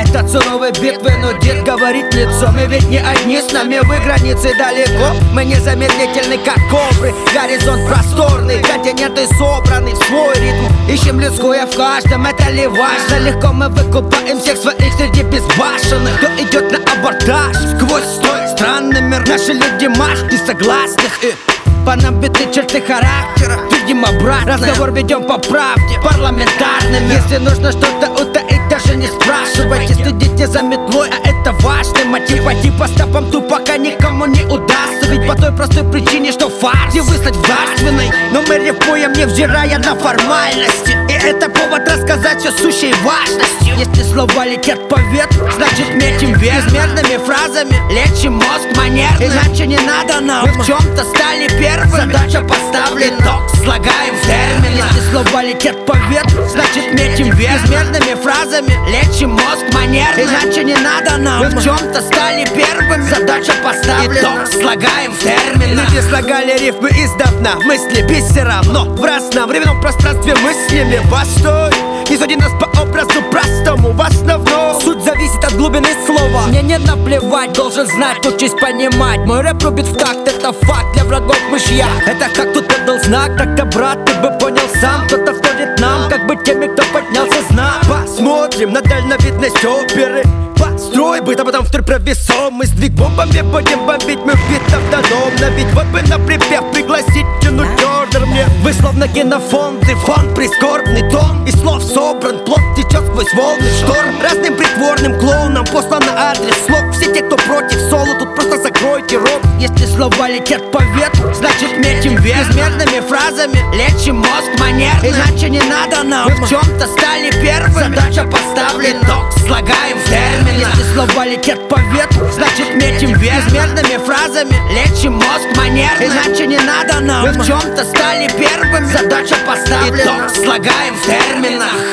Этот суровой битвы нудит, говорит лицо. Мы ведь не одни, с нами вы границы далеко. Мы незамедлительны, как кобры. Горизонт просторный, континенты собраны в свой ритм. Ищем людское в каждом, это ли важно? Легко мы выкупаем всех своих среди безбашенных. Кто идет на абордаж сквозь строй? Странный мир, наши люди маш несогласных и понабиты черты характера. Видимо, брат, разговор ведем по правде, парламентарными. Если нужно что-то утаить, даже не спрашивайте. Следите за метлой, а это важный мотив. Пойти по стопам тупака никому не удастся. Ведь по той простой причине, что фарс и выслать в дарственной. Но мы рифмуем, невзирая на формальности. И это повод рассказать о сущей важности. Если слова летят по ветру, значит метим вес. Безмерными фразами лечим мозг манерным. Иначе не надо нам, мы в чем-то стали первыми. Задача поставлена, ток слагаем в терминах. Если слова летят по ветру, значит метим вес. Безмерными фразами лечим мозг манерным. Иначе не надо нам, мы в чем-то стали первыми. Задача поставлена, ток слагаем в терминах. Люди слагали рифмы издавна, мысли бисером, но в разном временном пространстве мыслями. Постой, не суди нас по образу простому. В основном суть зависит от глубины слова. Мне не наплевать, должен знать, учись понимать. Мой рэп рубит в такт, это факт, для врагов мышья. Это как тут подал знак, так-то, брат, ты бы понял сам. Кто-то входит нам, как бы теми, кто поднялся знак. Посмотрим на дальновидность оперы. Построй быт, а потом второй провесомый сдвиг. Бомбами будем бомбить, мы в бит автономно. Ведь вот бы на припев пригласить, тянуть ордер мне. Вы словно генофонды, фон прискорбный тон. Из слов собран, плод течет сквозь волны шторм. Разным притворным клоунам послан на адрес слов. Все те, кто против соло, тут просто закройте рот. Если слова летят по ветру, значит метим вес. Безмерными фразами лечим мозг манерным. Иначе не надо нам, мы в чем-то стали первыми. Задача поставлена, ток слагаем в терминах. Если слова летят по ветру, значит метим вес. Безмерными фразами лечим мозг манерным. Иначе не надо нам, мы в чем-то стали первыми. Задача поставлена, ток слагаем в терминах.